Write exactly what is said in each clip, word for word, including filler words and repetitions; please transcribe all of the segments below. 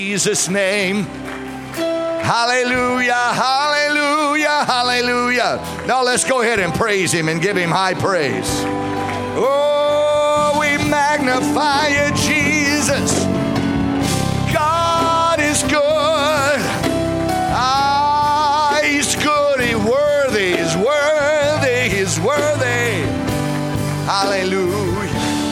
Jesus' name. Hallelujah, hallelujah, hallelujah. Now let's go ahead and praise him and give him high praise. Oh, we magnify you, Jesus. God is good. Ah, he's good. He's worthy. He's worthy. He's worthy. Hallelujah.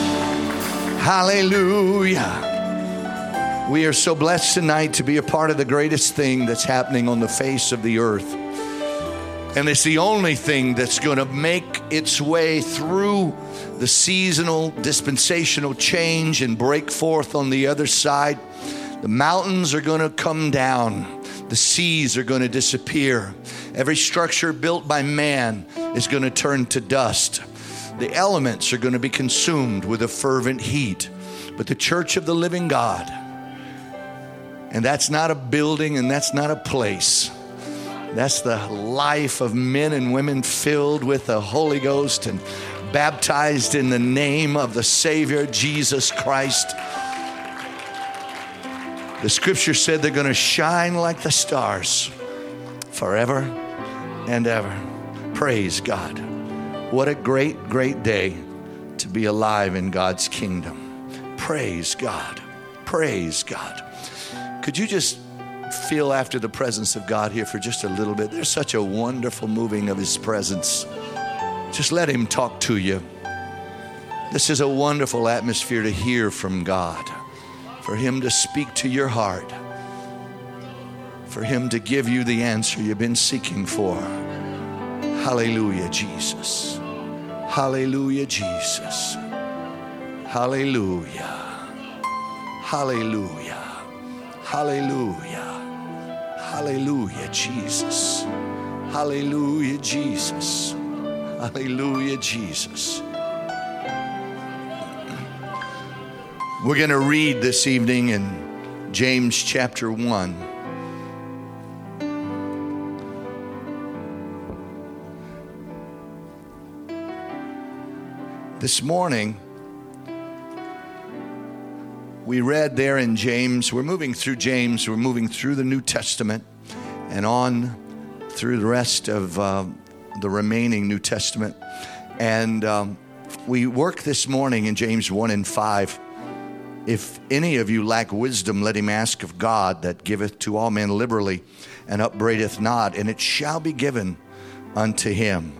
Hallelujah. We are so blessed tonight to be a part of the greatest thing that's happening on the face of the earth. And it's the only thing that's going to make its way through the seasonal, dispensational change and break forth on the other side. The mountains are going to come down. The seas are going to disappear. Every structure built by man is going to turn to dust. The elements are going to be consumed with a fervent heat. But the church of the living God, and that's not a building and that's not a place. That's the life of men and women filled with the Holy Ghost and baptized in the name of the Savior, Jesus Christ. The scripture said they're going to shine like the stars forever and ever. Praise God. What a great, great day to be alive in God's kingdom. Praise God. Praise God. Could you just feel after the presence of God here for just a little bit? There's such a wonderful moving of his presence. Just let him talk to you. This is a wonderful atmosphere to hear from God, for him to speak to your heart, for him to give you the answer you've been seeking for. Hallelujah, Jesus. Hallelujah, Jesus. Hallelujah. Hallelujah. Hallelujah. Hallelujah, Jesus. Hallelujah, Jesus. Hallelujah, Jesus. We're going to read this evening in James chapter one. This morning, we read there in James, we're moving through James, we're moving through the New Testament and on through the rest of uh, the remaining New Testament. And um, we work this morning in James one and five. If any of you lack wisdom, let him ask of God, that giveth to all men liberally and upbraideth not, and it shall be given unto him.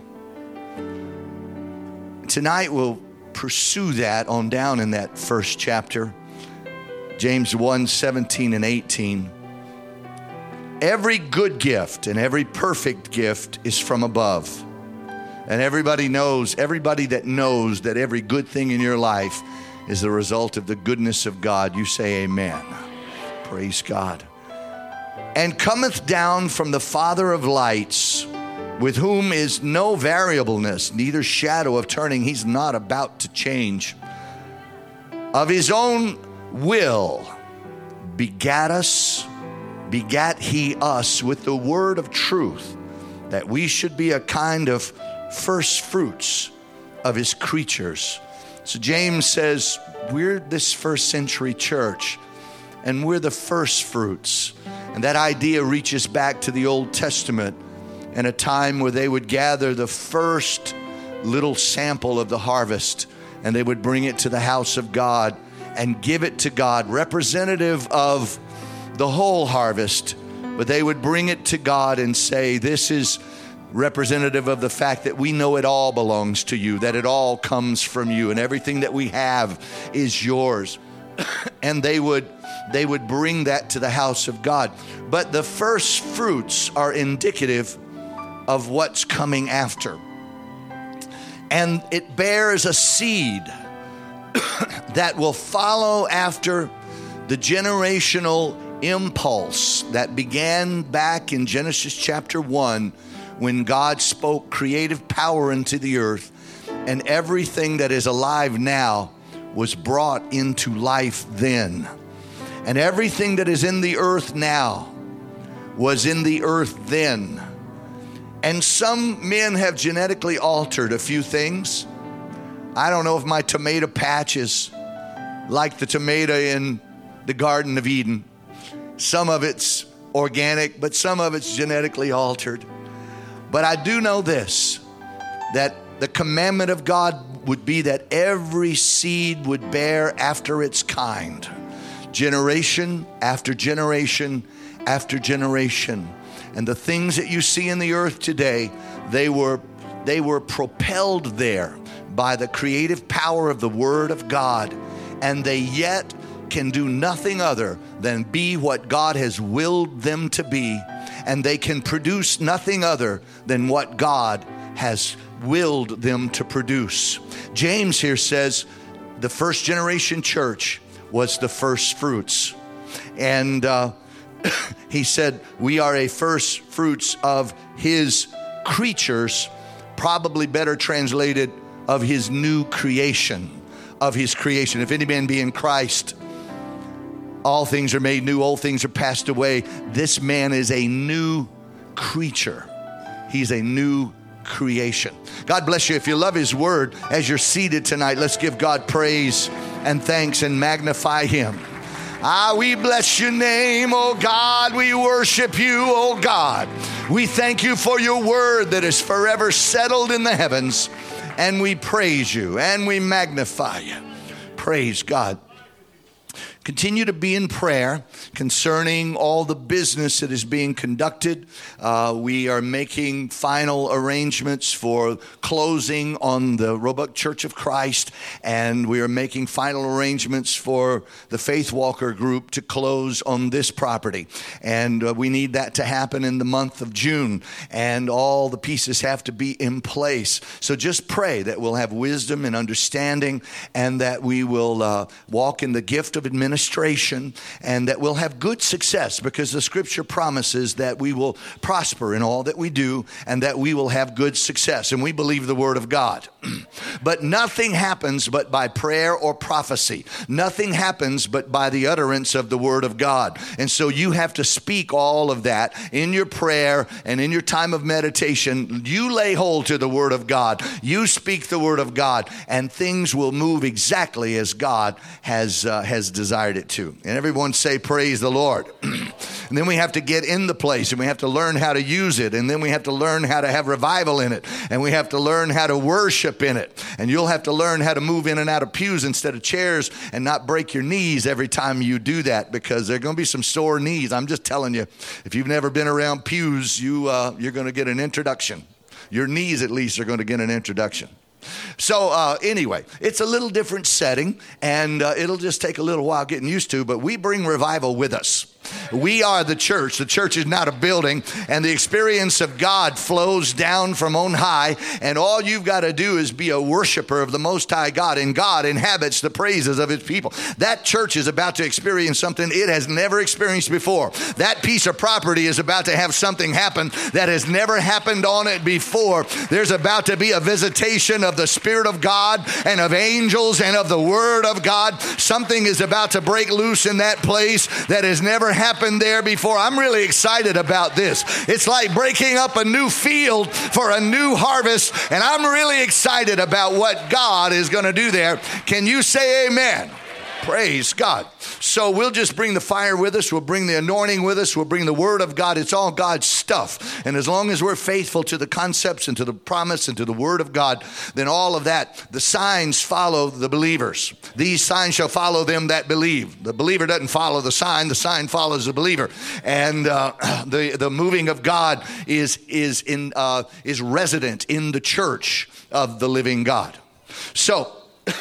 Tonight we'll pursue that on down in that first chapter. James one, seventeen and eighteen. Every good gift and every perfect gift is from above. And everybody knows, everybody that knows that every good thing in your life is the result of the goodness of God, you say amen. Praise God. And cometh down from the Father of lights, with whom is no variableness, neither shadow of turning. He's not about to change. Of his own will begat us, begat he us with the word of truth, that we should be a kind of first fruits of his creatures. So James says, we're this first century church, and we're the first fruits. And that idea reaches back to the Old Testament and a time where they would gather the first little sample of the harvest, and they would bring it to the house of God and give it to God, representative of the whole harvest. But they would bring it to God and say, this is representative of the fact that we know it all belongs to you, that it all comes from you, and everything that we have is yours. And they would they would bring that to the house of God. But the first fruits are indicative of what's coming after. And it bears a seed that will follow after the generational impulse that began back in Genesis chapter one, when God spoke creative power into the earth, and everything that is alive now was brought into life then. And everything that is in the earth now was in the earth then. And some men have genetically altered a few things. I don't know if my tomato patch is like the tomato in the Garden of Eden. some of it's organic, but some of it's genetically altered. But I do know this, that the commandment of God would be that every seed would bear after its kind, generation after generation after generation. And the things that you see in the earth today, they were they were propelled there by the creative power of the Word of God, and they yet can do nothing other than be what God has willed them to be, and they can produce nothing other than what God has willed them to produce. James here says the first generation church was the first fruits, and uh, he said we are a first fruits of his creatures, probably better translated of his new creation, of his creation. If any man be in Christ, all things are made new, old things are passed away. This man is a new creature. He's a new creation. God bless you. If you love his word, as you're seated tonight, let's give God praise and thanks and magnify him. Ah, we bless your name, oh God. We worship you, oh God. We thank you for your word that is forever settled in the heavens. And we praise you and we magnify you. Praise God. Continue to be in prayer concerning all the business that is being conducted. Uh, we are making final arrangements for closing on the Roebuck Church of Christ, and we are making final arrangements for the Faith Walker group to close on this property. And uh, we need that to happen in the month of June, and all the pieces have to be in place. So just pray that we'll have wisdom and understanding, and that we will uh, walk in the gift of administration, administration, and that we'll have good success, because the scripture promises that we will prosper in all that we do and that we will have good success. And we believe the word of God. But nothing happens but by prayer or prophecy. Nothing happens but by the utterance of the word of God. And so you have to speak all of that in your prayer and in your time of meditation. You lay hold to the word of God. You speak the word of God, and things will move exactly as God has uh, has desired it to. And everyone say, praise the Lord. And then we have to get in the place, and we have to learn how to use it. And then we have to learn how to have revival in it. And we have to learn how to worship in it. And you'll have to learn how to move in and out of pews instead of chairs, and not break your knees every time you do that, because there are going to be some sore knees. I'm just telling you, if you've never been around pews, you, uh, you're going to get an introduction. Your knees, at least, are going to get an introduction. So uh, anyway, it's a little different setting, and uh, it'll just take a little while getting used to, but we bring revival with us. We are the church. The church is not a building, and the experience of God flows down from on high, and all you've got to do is be a worshiper of the Most High God, and God inhabits the praises of his people. That church is about to experience something it has never experienced before. That piece of property is about to have something happen that has never happened on it before. There's about to be a visitation of the Spirit of God and of angels and of the Word of God. Something is about to break loose in that place that has never happened there before. I'm really excited about this. It's like breaking up a new field for a new harvest, and I'm really excited about what God is going to do there. Can you say amen? Praise God. So we'll just bring the fire with us. We'll bring the anointing with us. We'll bring the word of God. It's all God's stuff. And as long as we're faithful to the concepts and to the promise and to the word of God, then all of that, the signs follow the believers. These signs shall follow them that believe. The believer doesn't follow the sign. The sign follows the believer. And uh, the, the moving of God is, is, in, uh, is resident in the church of the living God. So,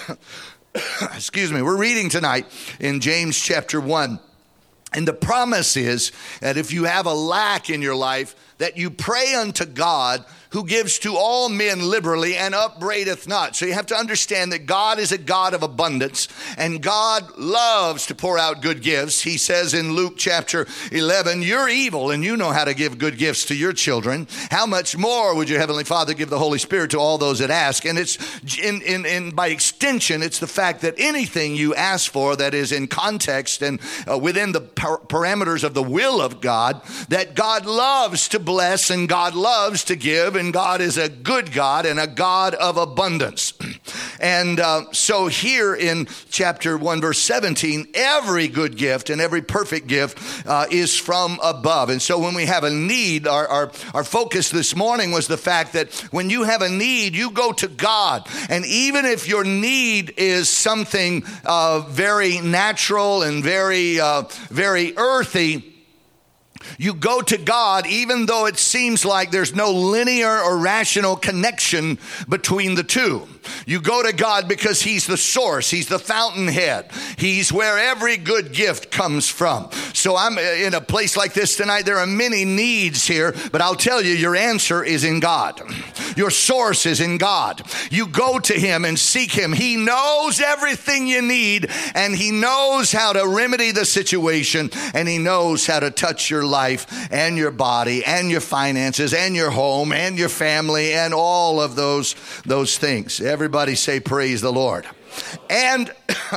excuse me, we're reading tonight in James chapter one. And the promise is that if you have a lack in your life, that you pray unto God, who gives to all men liberally and upbraideth not. So you have to understand that God is a God of abundance, and God loves to pour out good gifts. He says in Luke chapter eleven, you're evil and you know how to give good gifts to your children. How much more would your heavenly Father give the Holy Spirit to all those that ask? And it's in, in, in by extension, it's the fact that anything you ask for that is in context and uh, within the par- parameters of the will of God, that God loves to bless and God loves to give, and God is a good God and a God of abundance. And uh, so here in chapter one, verse seventeen, every good gift and every perfect gift uh, is from above. And so when we have a need, our, our, our focus this morning was the fact that when you have a need, you go to God. And even if your need is something uh, very natural and very, uh, very earthy, you go to God even though it seems like there's no linear or rational connection between the two. You go to God because he's the source. He's the fountainhead. He's where every good gift comes from. So I'm in a place like this tonight. There are many needs here, but I'll tell you, your answer is in God. Your source is in God. You go to him and seek him. He knows everything you need, and he knows how to remedy the situation, and he knows how to touch your life and your body and your finances and your home and your family and all of those, those things. Everybody say, praise the Lord. And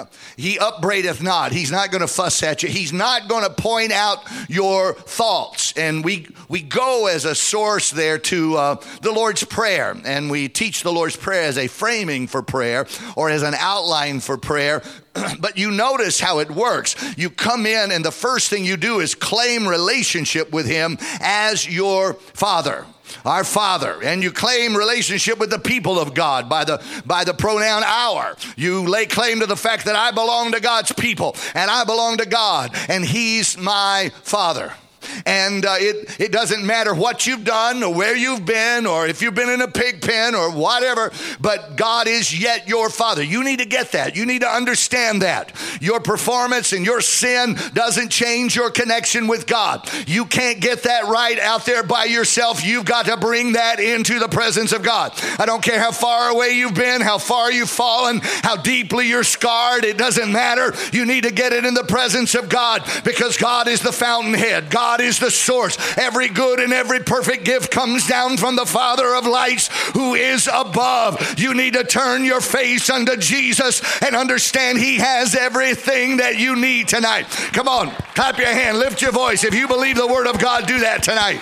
he upbraideth not. He's not going to fuss at you. He's not going to point out your faults. And we we go as a source there to uh, the Lord's Prayer. And we teach the Lord's Prayer as a framing for prayer or as an outline for prayer. But you notice how it works. You come in and the first thing you do is claim relationship with him as your Father. Our Father. And you claim relationship with the people of God by the by the pronoun our. You lay claim to the fact that I belong to God's people and I belong to God and he's my Father. And uh, it, it doesn't matter what you've done or where you've been or if you've been in a pig pen or whatever, but God is yet your Father. You need to get that. You need to understand that. Your performance and your sin doesn't change your connection with God. You can't get that right out there by yourself. You've got to bring that into the presence of God. I don't care how far away you've been, how far you've fallen, how deeply you're scarred. It doesn't matter. You need to get it in the presence of God because God is the fountainhead. God is the source. Every good and every perfect gift comes down from the Father of lights who is above. You need to turn your face unto Jesus and understand he has everything that you need tonight. Come on, clap your hand, lift your voice. If you believe the word of God, do that tonight.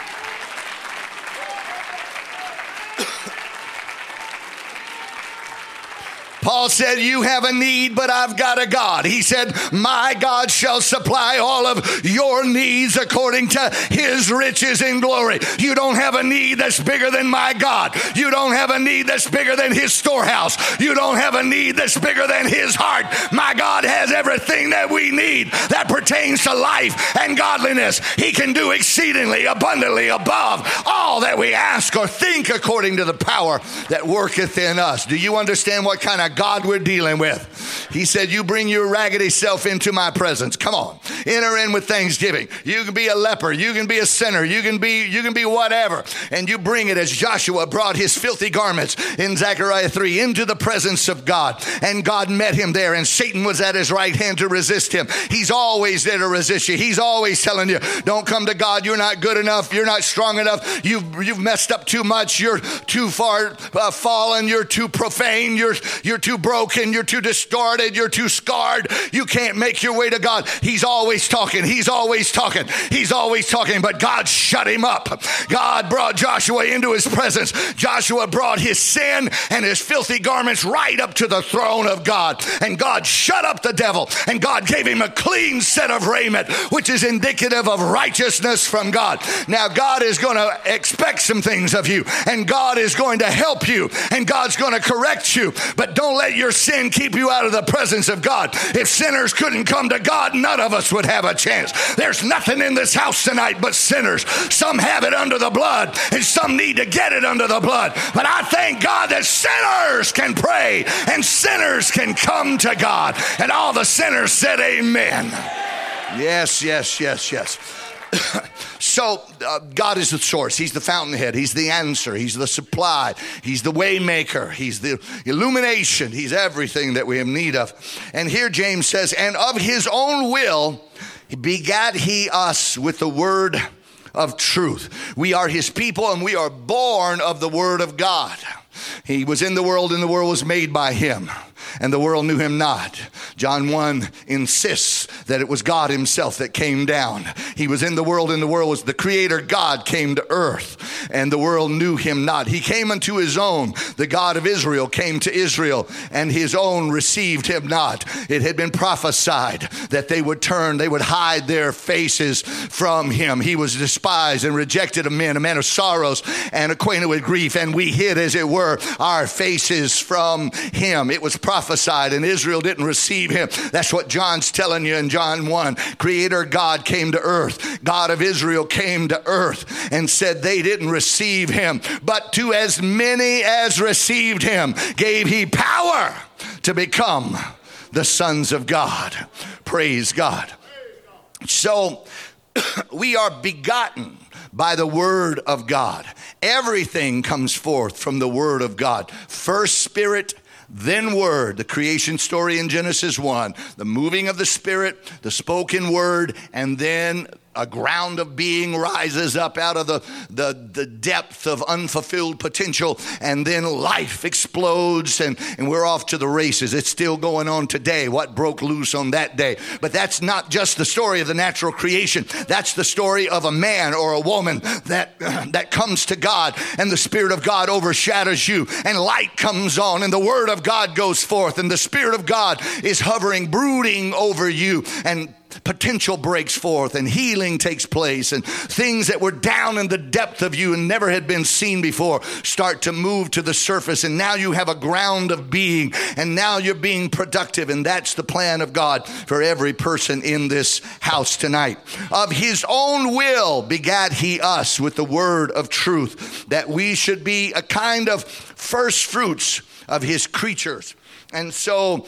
Paul said, you have a need, but I've got a God. He said, my God shall supply all of your needs according to his riches in glory. You don't have a need that's bigger than my God. You don't have a need that's bigger than his storehouse. You don't have a need that's bigger than his heart. My God has everything that we need that pertains to life and godliness. He can do exceedingly abundantly above all that we ask or think according to the power that worketh in us. Do you understand what kind of God we're dealing with? He said, you bring your raggedy self into my presence. Come on, enter in with thanksgiving. You can be a leper, you can be a sinner, you can be you can be whatever, and you bring it as Joshua brought his filthy garments in Zechariah three into the presence of God, and God met him there, and Satan was at his right hand to resist him. He's always there to resist you. He's always telling you, don't come to God. You're not good enough. You're not strong enough. You've you've messed up too much. You're too far uh, fallen. You're too profane. You're you're too broken. You're too distorted. You're too scarred. You can't make your way to God. He's always talking. He's always talking. He's always talking. But God shut him up. God brought Joshua into his presence. Joshua brought his sin and his filthy garments right up to the throne of God. And God shut up the devil. And God gave him a clean set of raiment, which is indicative of righteousness from God. Now, God is going to expect some things of you. And God is going to help you. And God's going to correct you. But don't let your sin keep you out of the presence of God. If sinners couldn't come to God, none of us would have a chance. There's nothing in this house tonight but sinners. Some have it under the blood, and some need to get it under the blood. But I thank God that sinners can pray, and sinners can come to God. And all the sinners said amen. Yes, yes, yes, yes. So uh, God is the source. He's the fountainhead. He's the answer. He's the supply. He's the way maker. He's the illumination. He's everything that we have need of. And here James says, and of his own will begat he us with the word of truth. We are his people, and we are born of the word of God. He was in the world, and the world was made by him, and the world knew him not. John one insists that it was God himself that came down. He was in the world, and the world was the creator God came to earth, and the world knew him not. He came unto his own. The God of Israel came to Israel, and his own received him not. It had been prophesied that they would turn, they would hide their faces from him. He was despised and rejected of men, a man of sorrows and acquainted with grief, and we hid, as it were, our faces from him. It was prophesied, and Israel didn't receive him. That's what John's telling you in John one. Creator God came to earth. God of Israel came to earth and said they didn't receive him. But to as many as received him, gave he power to become the sons of God. Praise God. So we are begotten by the word of God. Everything comes forth from the word of God. First Spirit, then word. The creation story in Genesis one. The moving of the Spirit, the spoken word, and then a ground of being rises up out of the, the, the depth of unfulfilled potential, and then life explodes, and, and we're off to the races. It's still going on today, what broke loose on that day. But that's not just the story of the natural creation. That's the story of a man or a woman that, uh, that comes to God, and the Spirit of God overshadows you, and light comes on, and the Word of God goes forth, and the Spirit of God is hovering, brooding over you, and potential breaks forth, and healing takes place, and things that were down in the depth of you and never had been seen before start to move to the surface, and now you have a ground of being, and now you're being productive. And that's the plan of God for every person in this house tonight. Of his own will begat he us with the word of truth, that we should be a kind of first fruits of his creatures. And so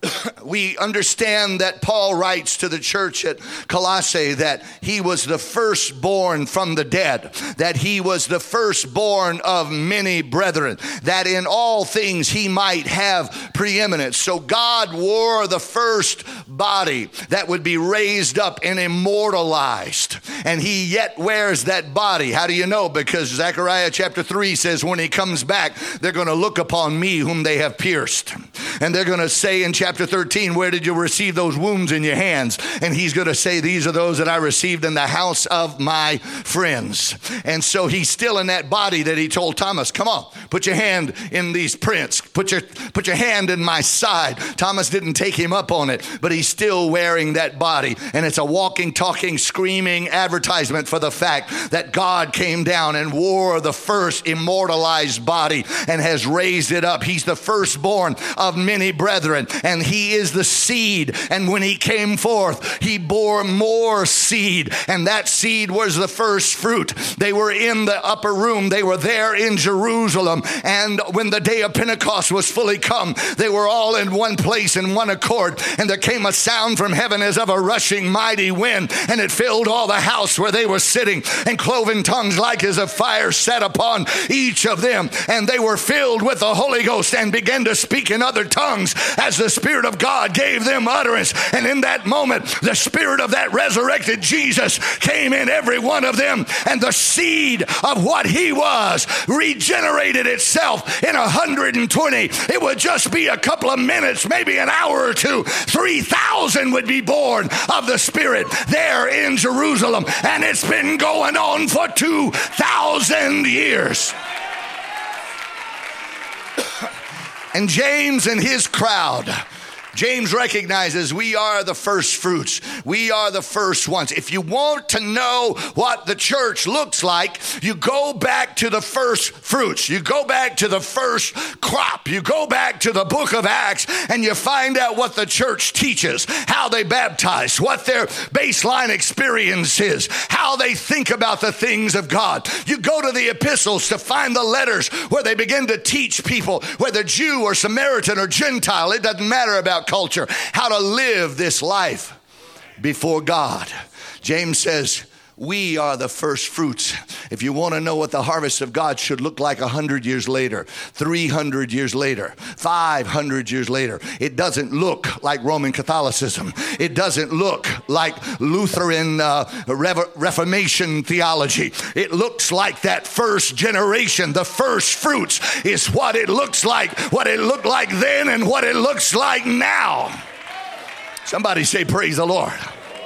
we understand that Paul writes to the church at Colossae that he was the firstborn from the dead, that he was the firstborn of many brethren, that in all things he might have preeminence. So God wore the first body that would be raised up and immortalized, and he yet wears that body. How do you know? Because Zechariah chapter three says when he comes back, they're going to look upon me whom they have pierced, and they're going to say in chapter thirteen, where did you receive those wounds in your hands? And he's going to say, these are those that I received in the house of my friends. And so he's still in that body that he told Thomas, come on, put your hand in these prints, put your put your hand in my side. Thomas didn't take him up on it, but he's still wearing that body, and it's a walking, talking, screaming advertisement for the fact that God came down and wore the first immortalized body and has raised it up. He's the firstborn of many brethren, and he is the seed, and when he came forth, he bore more seed, and that seed was the first fruit. They were in the upper room. They were there in Jerusalem, and when the day of Pentecost was fully come, they were all in one place in one accord, and there came a sound from heaven as of a rushing mighty wind, and it filled all the house where they were sitting, and cloven tongues like as of fire sat upon each of them, and they were filled with the Holy Ghost and began to speak in other tongues as the Spirit of God gave them utterance. And in that moment, the Spirit of that resurrected Jesus came in every one of them, and the seed of what he was regenerated itself in one hundred twenty. It would just be a couple of minutes, maybe an hour or two. three thousand would be born of the Spirit there in Jerusalem, and it's been going on for two thousand years. And James and his crowd, James recognizes we are the first fruits. We are the first ones. If you want to know what the church looks like, you go back to the first fruits. You go back to the first crop. You go back to the book of Acts, and you find out what the church teaches, how they baptize, what their baseline experience is, how they think about the things of God. You go to the epistles to find the letters where they begin to teach people, whether Jew or Samaritan or Gentile, it doesn't matter about culture, how to live this life before God. James says, We are the first fruits. If you want to know what the harvest of God should look like a hundred years later, three hundred years later, five hundred years later, it doesn't look like Roman Catholicism. It doesn't look like Lutheran uh, Re- Reformation theology. It looks like that first generation. The first fruits is what it looks like, what it looked like then and what it looks like now. Somebody say, praise the Lord.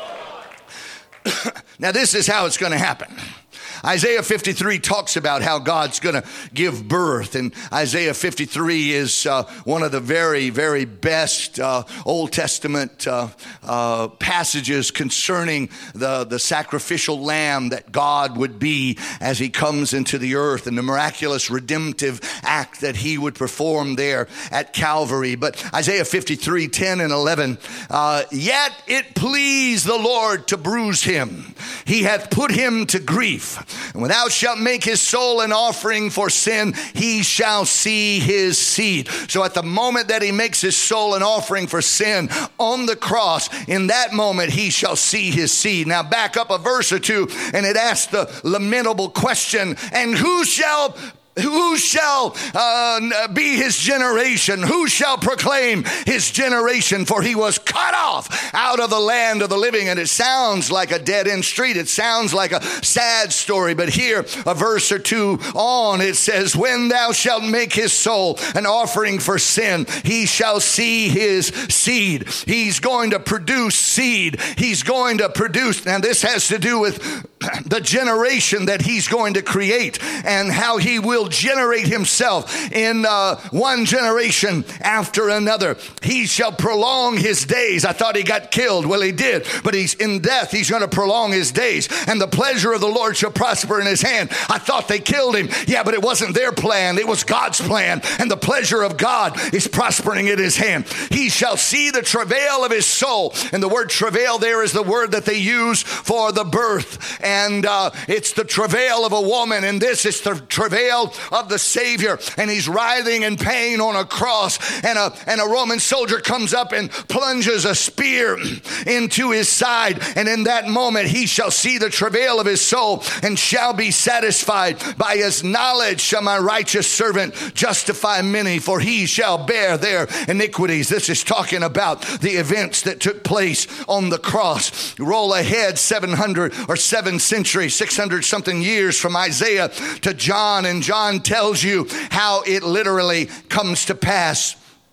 Now, this is how it's going to happen. Isaiah fifty-three talks about how God's going to give birth. And Isaiah fifty-three is uh, one of the very, very best uh, Old Testament uh, uh, passages concerning the, the sacrificial lamb that God would be as he comes into the earth and the miraculous redemptive act that he would perform there at Calvary. But Isaiah fifty-three, ten and eleven, uh, yet it pleased the Lord to bruise him. He hath put him to grief. And when thou shalt make his soul an offering for sin, he shall see his seed. So at the moment that he makes his soul an offering for sin on the cross, in that moment he shall see his seed. Now back up a verse or two, and it asks the lamentable question, and who shall Who shall uh, be his generation? Who shall proclaim his generation? For he was cut off out of the land of the living. And it sounds like a dead-end street. It sounds like a sad story. But here, a verse or two on, it says, when thou shalt make his soul an offering for sin, he shall see his seed. He's going to produce seed. He's going to produce. Now, this has to do with the generation that he's going to create and how he will generate himself in uh, one generation after another. He shall prolong his days. I thought he got killed. Well, he did, but he's in death. He's going to prolong his days, and the pleasure of the Lord shall prosper in his hand. I thought they killed him. Yeah, but it wasn't their plan. It was God's plan, and the pleasure of God is prospering in his hand. He shall see the travail of his soul, and the word travail there is the word that they use for the birth. And uh, it's the travail of a woman. And this is the travail of the Savior. And he's writhing in pain on a cross. And a, and a Roman soldier comes up and plunges a spear into his side. And in that moment, he shall see the travail of his soul and shall be satisfied. By his knowledge shall my righteous servant justify many, for he shall bear their iniquities. This is talking about the events that took place on the cross. Roll ahead seven hundred or seven centuries, six hundred something years from Isaiah to John, and John tells you how it literally comes to pass.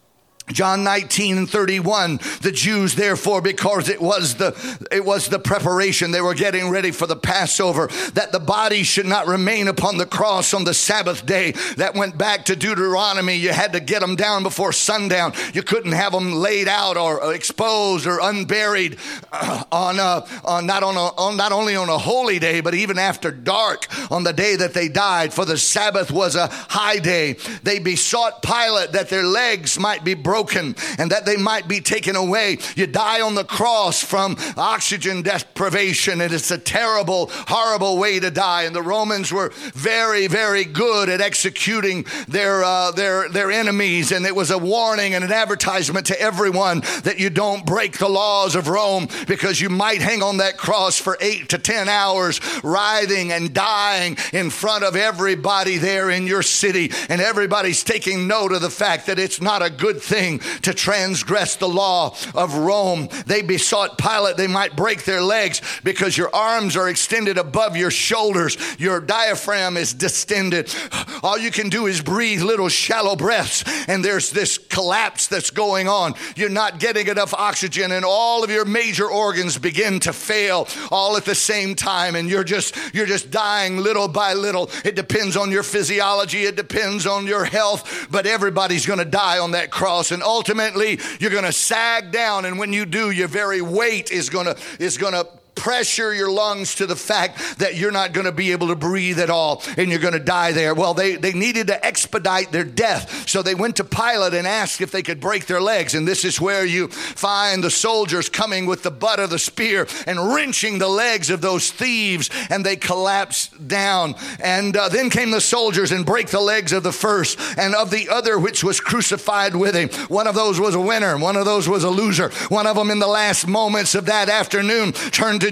John nineteen and thirty-one, the Jews therefore, because it was the it was the preparation, they were getting ready for the Passover, that the body should not remain upon the cross on the Sabbath day. That went back to Deuteronomy. You had to get them down before sundown. You couldn't have them laid out or exposed or unburied uh, on a, on not on, a, on not only on a holy day, but even after dark on the day that they died. For the Sabbath was a high day. They besought Pilate that their legs might be broken. Broken and that they might be taken away. You die on the cross from oxygen deprivation, and it's a terrible, horrible way to die. And the Romans were very, very good at executing their uh, their their enemies, and it was a warning and an advertisement to everyone that you don't break the laws of Rome, because you might hang on that cross for eight to ten hours, writhing and dying in front of everybody there in your city, and everybody's taking note of the fact that it's not a good thing to transgress the law of Rome. They besought Pilate they might break their legs, because your arms are extended above your shoulders. Your diaphragm is distended. All you can do is breathe little shallow breaths, and there's this collapse that's going on. You're not getting enough oxygen, and all of your major organs begin to fail all at the same time, and you're just you're just dying little by little. It depends on your physiology. It depends on your health, but everybody's going to die on that cross. And ultimately, you're going to sag down, and when you do, your very weight is going to is going to pressure your lungs to the fact that you're not going to be able to breathe at all, and you're going to die there. Well, they, they needed to expedite their death, so they went to Pilate and asked if they could break their legs. And this is where you find the soldiers coming with the butt of the spear and wrenching the legs of those thieves, and they collapsed down. And uh, then came the soldiers and break the legs of the first and of the other which was crucified with him. One of those was a winner, one of those was a loser. One of them in the last moments of that afternoon turned to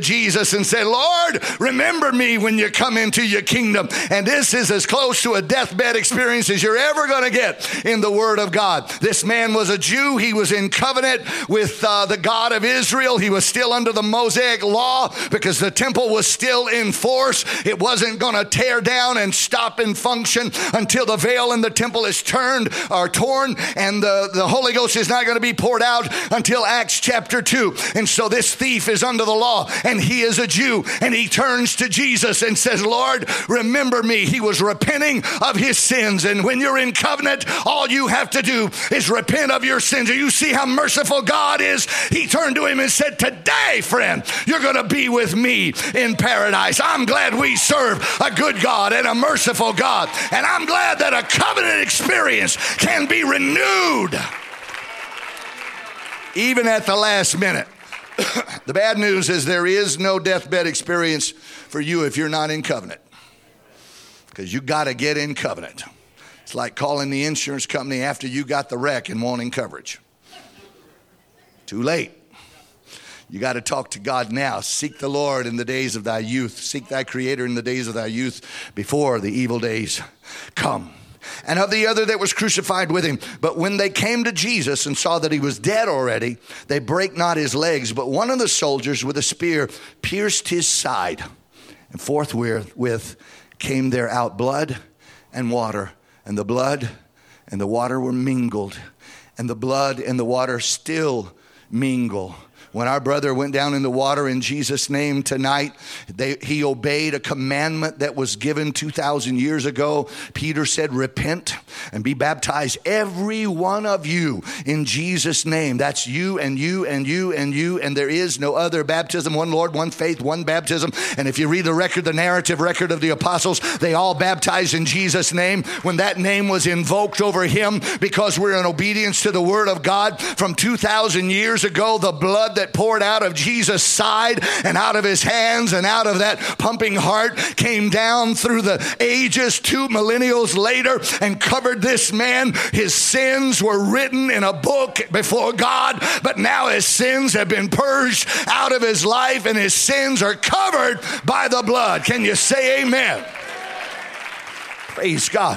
Jesus and said, Lord, remember me when you come into your kingdom. And this is as close to a deathbed experience as you're ever going to get in the Word of God. This man was a Jew. He was in covenant with uh, the God of Israel. He was still under the Mosaic law because the temple was still in force. It wasn't going to tear down and stop and function until the veil in the temple is turned or torn, and the, the Holy Ghost is not going to be poured out until Acts chapter two. And so this thief is under the law, and he is a Jew, and he turns to Jesus and says, Lord, remember me. He was repenting of his sins, and when you're in covenant, all you have to do is repent of your sins. Do you see how merciful God is? He turned to him and said, today, friend, you're going to be with me in paradise. I'm glad we serve a good God and a merciful God, and I'm glad that a covenant experience can be renewed even at the last minute. The bad news is there is no deathbed experience for you if you're not in covenant, because you got to get in covenant. It's like calling the insurance company after you got the wreck and wanting coverage. Too late. You got to talk to God now. Seek the Lord in the days of thy youth. Seek thy Creator in the days of thy youth before the evil days come. And of the other that was crucified with him. But when they came to Jesus and saw that he was dead already, they brake not his legs. But one of the soldiers with a spear pierced his side. And forthwith came there out blood and water. And the blood and the water were mingled. And the blood and the water still mingle. When our brother went down in the water in Jesus' name tonight, they, he obeyed a commandment that was given two thousand years ago. Peter said, repent and be baptized, every one of you, in Jesus' name. That's you and you and you and you. And there is no other baptism, one Lord, one faith, one baptism. And if you read the record, the narrative record of the apostles, they all baptized in Jesus' name. When that name was invoked over him, because we're in obedience to the Word of God from two thousand years ago, the blood that that poured out of Jesus' side and out of his hands and out of that pumping heart came down through the ages two millennials later and covered this man. His sins were written in a book before God, but now his sins have been purged out of his life and his sins are covered by the blood. Can you say amen? Praise God.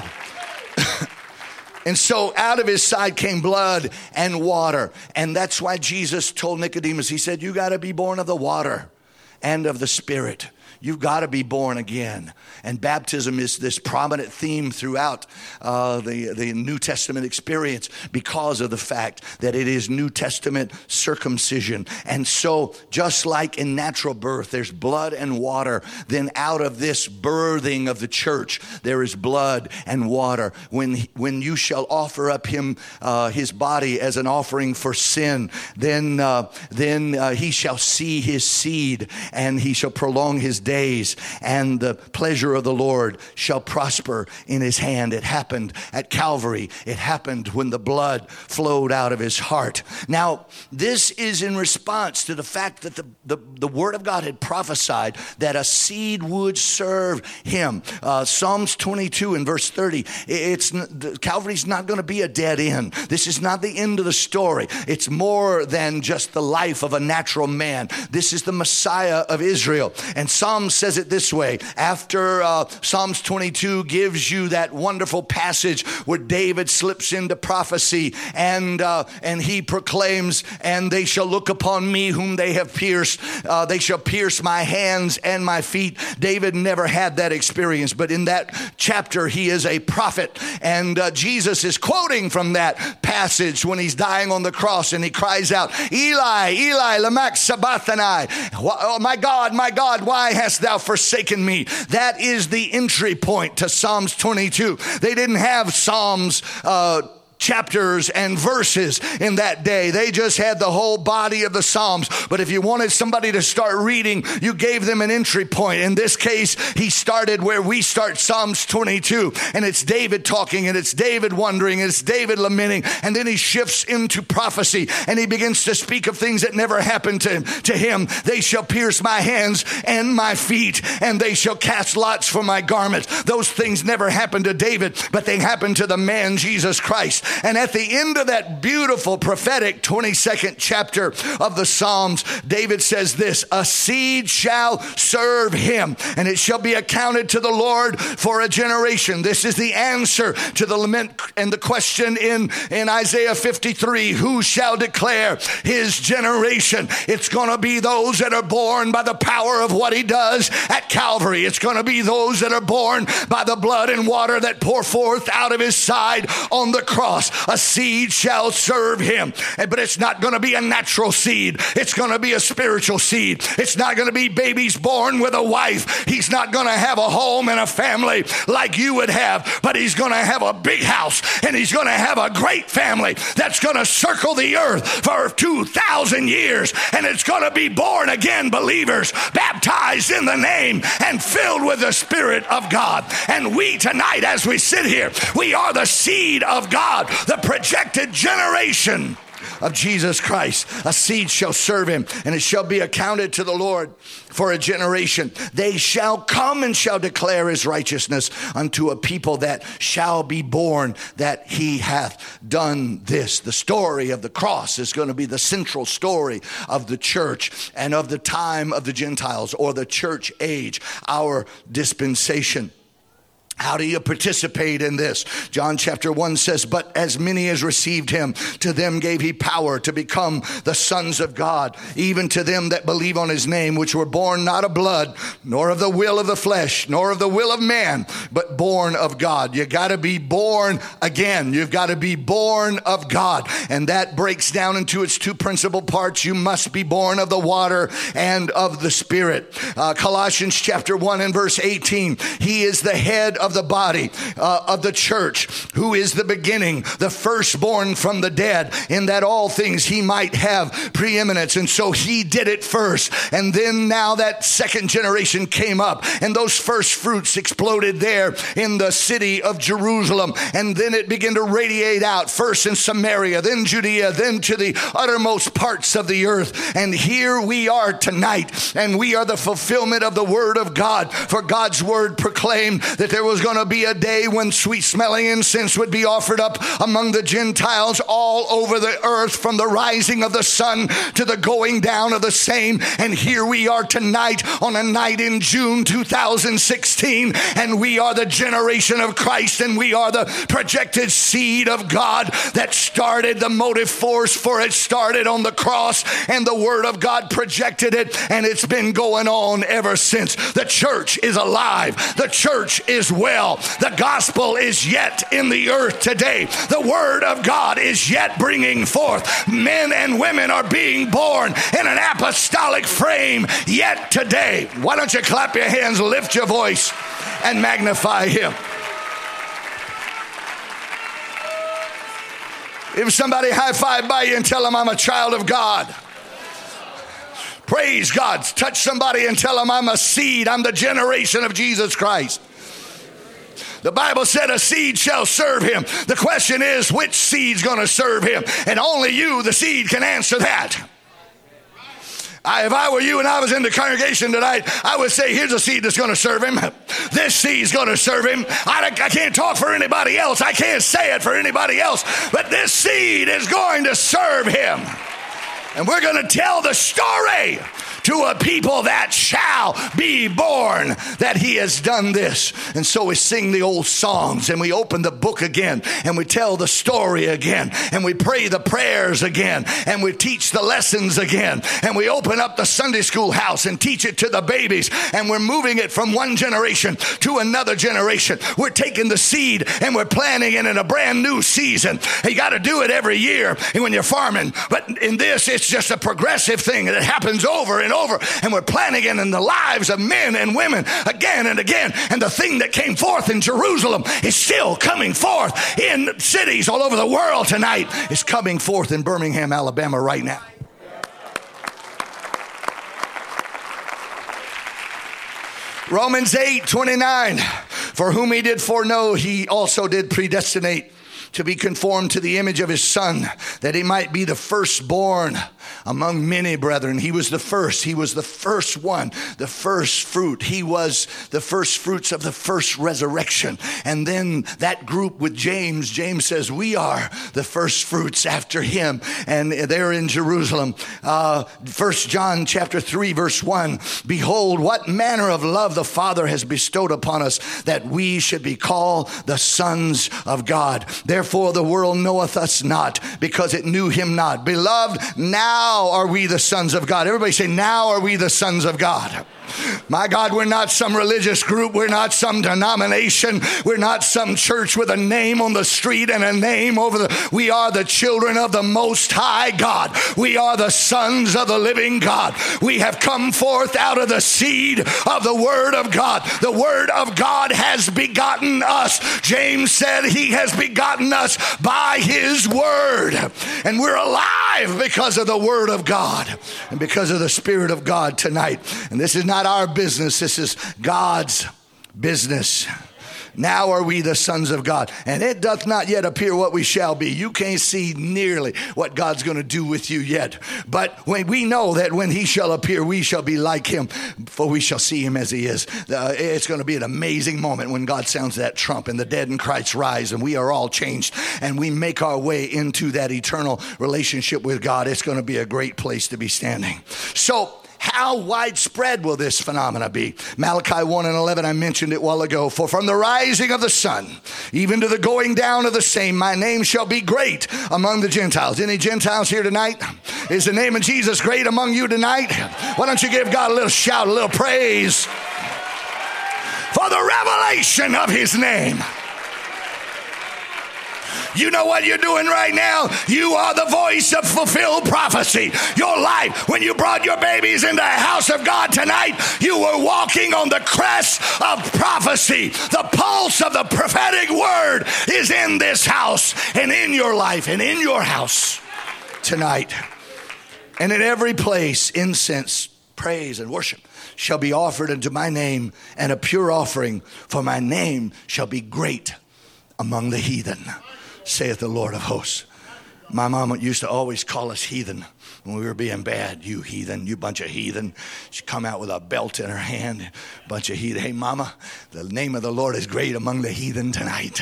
And so out of his side came blood and water. And that's why Jesus told Nicodemus, he said, you got to be born of the water and of the Spirit. You've got to be born again. And baptism is this prominent theme throughout uh, the, the New Testament experience because of the fact that it is New Testament circumcision. And so just like in natural birth, there's blood and water, then out of this birthing of the church, there is blood and water. When, when you shall offer up him, uh, his body as an offering for sin, then, uh, then uh, he shall see his seed and he shall prolong his days, and the pleasure of the Lord shall prosper in his hand. It happened at Calvary. It happened when the blood flowed out of his heart. Now, this is in response to the fact that the, the, the Word of God had prophesied that a seed would serve him. Uh, Psalms twenty-two and verse thirty, it's Calvary's not going to be a dead end. This is not the end of the story. It's more than just the life of a natural man. This is the Messiah of Israel. And Psalm says it this way. After uh, Psalms twenty-two gives you that wonderful passage where David slips into prophecy and uh, and he proclaims, and they shall look upon me whom they have pierced. Uh, they shall pierce my hands and my feet. David never had that experience, but in that chapter he is a prophet. And uh, Jesus is quoting from that passage when he's dying on the cross and he cries out, Eli, Eli, lama sabachthani. Oh, my God, my God, why hast thou forsaken me? That is the entry point to Psalms twenty-two. They didn't have Psalms uh chapters and verses in that day. They just had the whole body of the Psalms. But if you wanted somebody to start reading, you gave them an entry point. In this case, he started where we start, Psalms twenty-two. And it's David talking, and it's David wondering, and it's David lamenting. And then he shifts into prophecy, and he begins to speak of things that never happened to him. To him, they shall pierce my hands and my feet, and they shall cast lots for my garment. Those things never happened to David, but they happened to the man Jesus Christ. And at the end of that beautiful prophetic twenty-second chapter of the Psalms, David says this, a seed shall serve him, and it shall be accounted to the Lord for a generation. This is the answer to the lament and the question in, in Isaiah fifty-three, who shall declare his generation? It's going to be those that are born by the power of what he does at Calvary. It's going to be those that are born by the blood and water that pour forth out of his side on the cross. A seed shall serve him. But it's not going to be a natural seed. It's going to be a spiritual seed. It's not going to be babies born with a wife. He's not going to have a home and a family like you would have, but he's going to have a big house, and he's going to have a great family that's going to circle the earth for two thousand years, and it's going to be born again believers, baptized in the name and filled with the Spirit of God. And we tonight, as we sit here, we are the seed of God, the projected generation of Jesus Christ. A seed shall serve him, and it shall be accounted to the Lord for a generation. They shall come and shall declare his righteousness unto a people that shall be born, that he hath done this. The story of the cross is going to be the central story of the church and of the time of the Gentiles, or the church age, our dispensation. How do you participate in this? John chapter one says, but as many as received him, to them gave he power to become the sons of God, even to them that believe on his name, which were born not of blood, nor of the will of the flesh, nor of the will of man, but born of God. You got to be born again. You've got to be born of God. And that breaks down into its two principal parts. You must be born of the water and of the Spirit. Uh, Colossians chapter one and verse eighteen, he is the head of of the body uh, of the church, who is the beginning, the firstborn from the dead, in that all things he might have preeminence. And so he did it first. And then now that second generation came up, and those first fruits exploded there in the city of Jerusalem. And then it began to radiate out, first in Samaria, then Judea, then to the uttermost parts of the earth. And here we are tonight, and we are the fulfillment of the word of God. For God's word proclaimed that there was going to be a day when sweet smelling incense would be offered up among the Gentiles all over the earth, from the rising of the sun to the going down of the same. And here we are tonight on a night in June two thousand sixteen, and we are the generation of Christ, and we are the projected seed of God that started the motive force for it, started on the cross, and the word of God projected it, and it's been going on ever since. The church is alive. The church is well. The gospel is yet in the earth today. The word of God is yet bringing forth. Men and women are being born in an apostolic frame yet today. Why don't you clap your hands, lift your voice, and magnify him? If somebody high-five by you and tell them I'm a child of God. Praise God. Touch somebody and tell them I'm a seed. I'm the generation of Jesus Christ. The Bible said a seed shall serve him. The question is, which seed's going to serve him? And only you, the seed, can answer that. I, if I were you and I was in the congregation tonight, I would say, here's a seed that's going to serve him. This seed's going to serve him. I, I can't talk for anybody else. I can't say it for anybody else. But this seed is going to serve him. And we're going to tell the story to a people that shall be born, that he has done this. And so we sing the old songs, and we open the book again, and we tell the story again, and we pray the prayers again, and we teach the lessons again, and we open up the Sunday school house and teach it to the babies, and we're moving it from one generation to another generation. We're taking the seed and we're planting it in a brand new season. You got to do it every year when you're farming, but in this, it's just a progressive thing that happens over and over, and we're planting it in the lives of men and women again and again. And the thing that came forth in Jerusalem is still coming forth in cities all over the world tonight. It's coming forth in Birmingham, Alabama right now. Romans eight twenty-nine, for whom he did foreknow, he also did predestinate to be conformed to the image of his Son, that he might be the firstborn among many brethren. He was the first. He was the first one, the first fruit. He was the first fruits of the first resurrection. And then that group with James, James says, we are the first fruits after him. And they're in Jerusalem. Uh, First John chapter three, verse one, behold, what manner of love the Father has bestowed upon us, that we should be called the sons of God. Therefore the world knoweth us not, because it knew him not. Beloved, now are we the sons of God. Everybody say, now are we the sons of God. My God, we're not some religious group. We're not some denomination. We're not some church with a name on the street and a name over the... We are the children of the Most High God. We are the sons of the living God. We have come forth out of the seed of the Word of God. The Word of God has begotten us. James said he has begotten us by his Word. And we're alive because of the Word of God and because of the Spirit of God tonight. And this is not our business. This is God's business. Now are we the sons of God, and it doth not yet appear what we shall be. You can't see nearly what God's going to do with you yet. But when we know that when he shall appear, we shall be like him, for we shall see him as he is. Uh, it's going to be an amazing moment when God sounds that trump and the dead in Christ rise, and we are all changed, and we make our way into that eternal relationship with God. It's going to be a great place to be standing. So, how widespread will this phenomena be? Malachi one and eleven, I mentioned it a while ago. For from the rising of the sun, even to the going down of the same, my name shall be great among the Gentiles. Any Gentiles here tonight? Is the name of Jesus great among you tonight? Why don't you give God a little shout, a little praise for the revelation of his name? You know what you're doing right now? You are the voice of fulfilled prophecy. Your life, when you brought your babies into the house of God tonight, you were walking on the crest of prophecy. The pulse of the prophetic word is in this house and in your life and in your house tonight. And in every place, incense, praise, and worship shall be offered unto my name, and a pure offering, for my name shall be great among the heathen, saith the Lord of hosts. My mama used to always call us heathen when we were being bad. You heathen, you bunch of heathen. She'd come out with a belt in her hand, bunch of heathen. Hey, mama, the name of the Lord is great among the heathen tonight.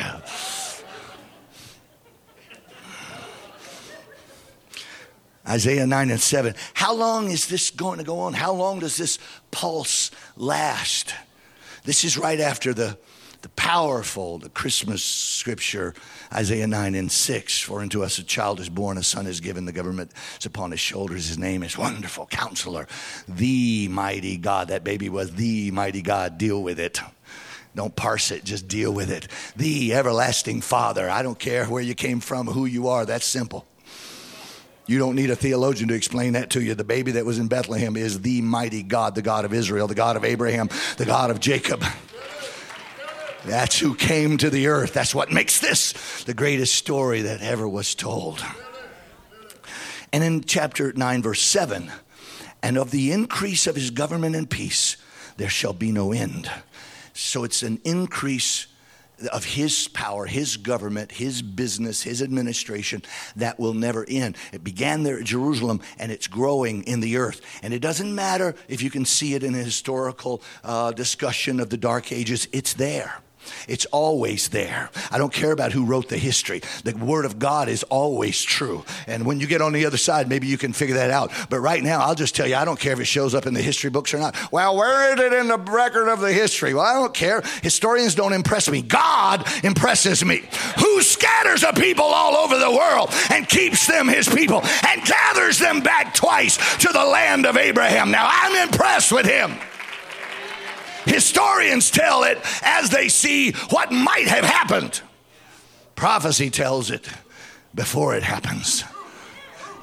Isaiah nine and seven. How long is this going to go on? How long does this pulse last? This is right after the The powerful, the Christmas scripture, Isaiah nine and six. For unto us a child is born, a son is given, the government is upon his shoulders. His name is Wonderful Counselor, the mighty God. That baby was the mighty God. Deal with it. Don't parse it, just deal with it. The everlasting Father. I don't care where you came from, who you are. That's simple. You don't need a theologian to explain that to you. The baby that was in Bethlehem is the mighty God, the God of Israel, the God of Abraham, the God of Jacob. That's who came to the earth. That's what makes this the greatest story that ever was told. And in chapter nine, verse seven, and of the increase of his government and peace, there shall be no end. So it's an increase of his power, his government, his business, his administration that will never end. It began there at Jerusalem, and it's growing in the earth. And it doesn't matter if you can see it in a historical uh, discussion of the Dark Ages. It's there. It's always there. I don't care about who wrote the history. The Word of God is always true. And when you get on the other side, maybe you can figure that out. But right now, I'll just tell you, I don't care if it shows up in the history books or not. Well, where is it in the record of the history? Well, I don't care. Historians don't impress me. God impresses me. Who scatters a people all over the world and keeps them his people and gathers them back twice to the land of Abraham. Now, I'm impressed with him. Historians tell it as they see what might have happened. Prophecy tells it before it happens.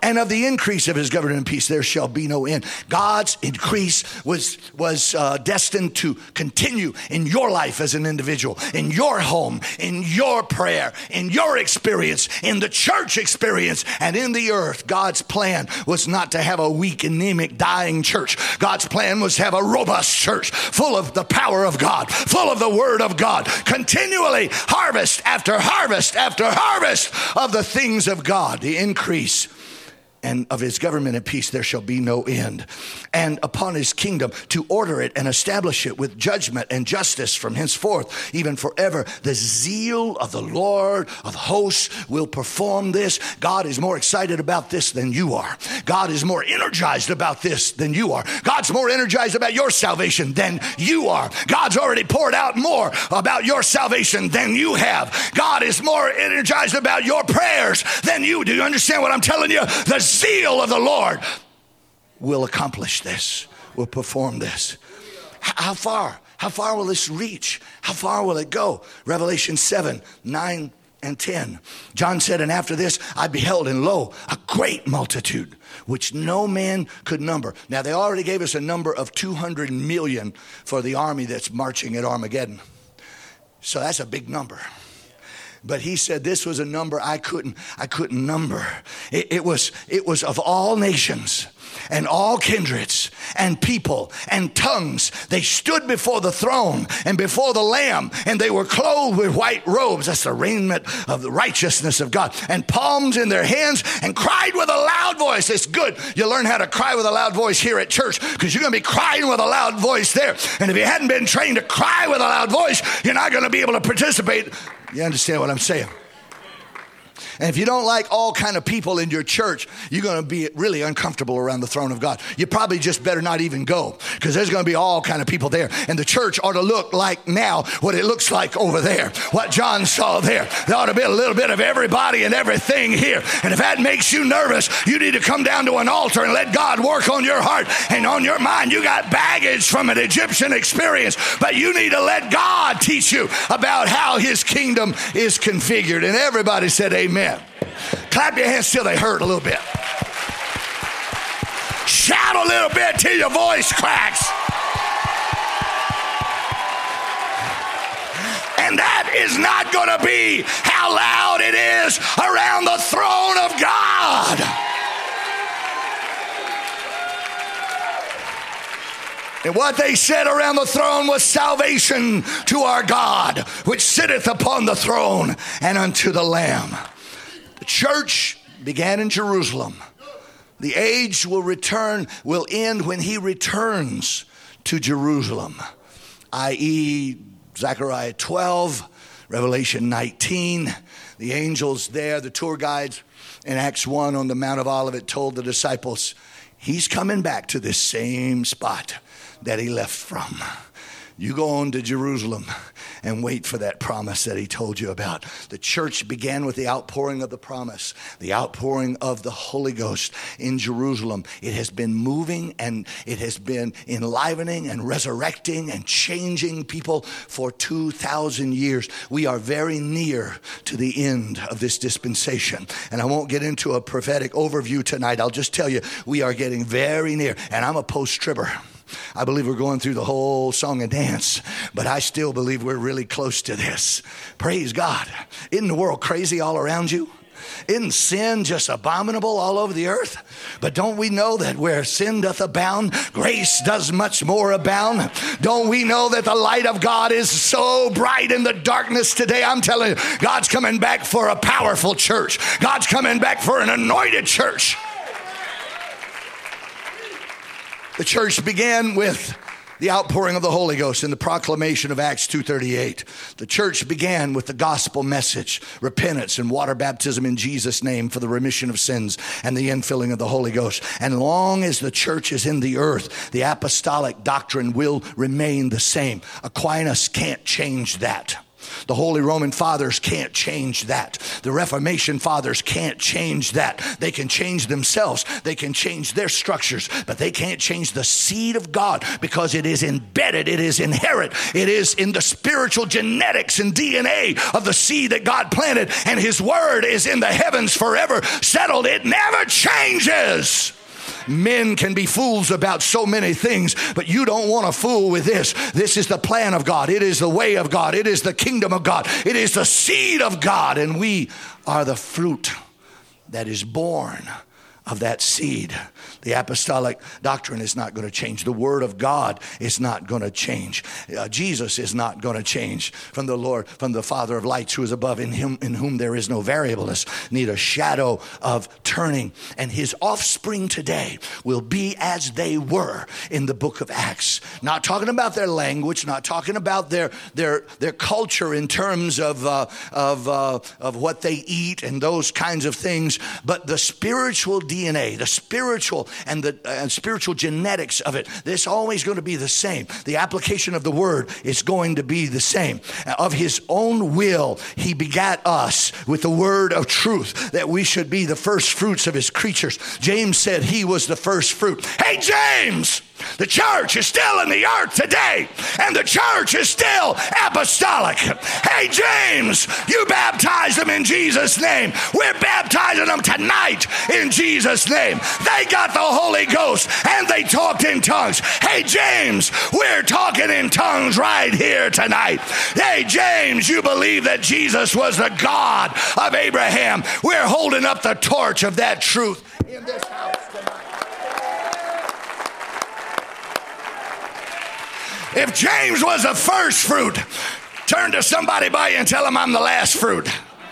and of the increase of his government and peace there shall be no end. God's increase was, was uh, destined to continue in your life as an individual, in your home, in your prayer, in your experience, in the church experience, and in the earth. God's plan was not to have a weak, anemic, dying church. God's plan was to have a robust church full of the power of God, full of the word of God, continually harvest after harvest after harvest of the things of God, the increase. And of his government and peace there shall be no end. And upon his kingdom to order it and establish it with judgment and justice from henceforth, even forever. The zeal of the Lord of hosts will perform this. God is more excited about this than you are. God is more energized about this than you are. God's more energized about your salvation than you are. God's already poured out more about your salvation than you have. God is more energized about your prayers than you. Do you understand what I'm telling you? The zeal of the Lord will accomplish this, will perform this. How far? How far will this reach? How far will it go? Revelation seven, nine, and ten. John said, and after this I beheld, and lo, a great multitude, which no man could number. Now they already gave us a number of two hundred million for the army that's marching at Armageddon. So that's a big number. But he said this was a number I couldn't, I couldn't number. It, it was, it was of all nations and all kindreds and people and tongues. They stood before the throne and before the Lamb, and they were clothed with white robes. That's the raiment of the righteousness of God, and palms in their hands, and cried with a loud voice. It's good you learn how to cry with a loud voice here at church, because you're going to be crying with a loud voice there. And if you hadn't been trained to cry with a loud voice, you're not going to be able to participate. You understand what I'm saying? And if you don't like all kind of people in your church, you're going to be really uncomfortable around the throne of God. You probably just better not even go, because there's going to be all kind of people there. And the church ought to look like now what it looks like over there, what John saw there. There ought to be a little bit of everybody and everything here. And if that makes you nervous, you need to come down to an altar and let God work on your heart and on your mind. You got baggage from an Egyptian experience, but you need to let God teach you about how his kingdom is configured. And everybody said amen. Clap your hands till they hurt a little bit. Shout a little bit till your voice cracks. And that is not going to be how loud it is around the throne of God. And what they said around the throne was salvation to our God, which sitteth upon the throne, and unto the Lamb. The church began in Jerusalem. The age will return, will end when he returns to Jerusalem, that is. Zechariah twelve, Revelation nineteen. The angels there, the tour guides in Acts one on the Mount of Olivet told the disciples, he's coming back to this same spot that he left from. You go on to Jerusalem and wait for that promise that he told you about. The church began with the outpouring of the promise, the outpouring of the Holy Ghost in Jerusalem. It has been moving, and it has been enlivening and resurrecting and changing people for two thousand years. We are very near to the end of this dispensation. And I won't get into a prophetic overview tonight. I'll just tell you, we are getting very near. And I'm a post-tribber. I believe we're going through the whole song and dance, but I still believe we're really close to this. Praise God. Isn't the world crazy all around you? Isn't sin just abominable all over the earth? But don't we know that where sin doth abound, grace does much more abound? Don't we know that the light of God is so bright in the darkness today? I'm telling you, God's coming back for a powerful church. God's coming back for an anointed church. The church began with the outpouring of the Holy Ghost in the proclamation of Acts two thirty-eight. The church began with the gospel message, repentance and water baptism in Jesus' name for the remission of sins and the infilling of the Holy Ghost. And long as the church is in the earth, the apostolic doctrine will remain the same. Aquinas can't change that. The Holy Roman Fathers can't change that. The Reformation Fathers can't change that. They can change themselves. They can change their structures, but they can't change the seed of God because it is embedded. It is inherent. It is in the spiritual genetics and D N A of the seed that God planted, and his word is in the heavens forever settled. It never changes. Men can be fools about so many things, but you don't want to fool with this. This is the plan of God. It is the way of God. It is the kingdom of God. It is the seed of God, and we are the fruit that is born of that seed. The apostolic doctrine is not going to change. The word of God is not going to change. Uh, Jesus is not going to change from the Lord, from the Father of lights who is above, in him, in whom there is no variableness, neither shadow of turning. And his offspring today will be as they were in the book of Acts. Not talking about their language, not talking about their their their culture in terms of uh, of uh, of what they eat and those kinds of things, but the spiritual D N A, the spiritual and the uh, spiritual genetics of it. This always going to be the same. The application of the word is going to be the same. Of his own will, he begat us with the word of truth, that we should be the first fruits of his creatures. James said he was the first fruit. Hey, James! The church is still in the earth today, and the church is still apostolic. Hey, James, you baptized them in Jesus' name. We're baptizing them tonight in Jesus' name. They got the Holy Ghost, and they talked in tongues. Hey, James, we're talking in tongues right here tonight. Hey, James, you believe that Jesus was the God of Abraham. We're holding up the torch of that truth in this house tonight. If James was the first fruit, turn to somebody by you and tell them I'm the last fruit.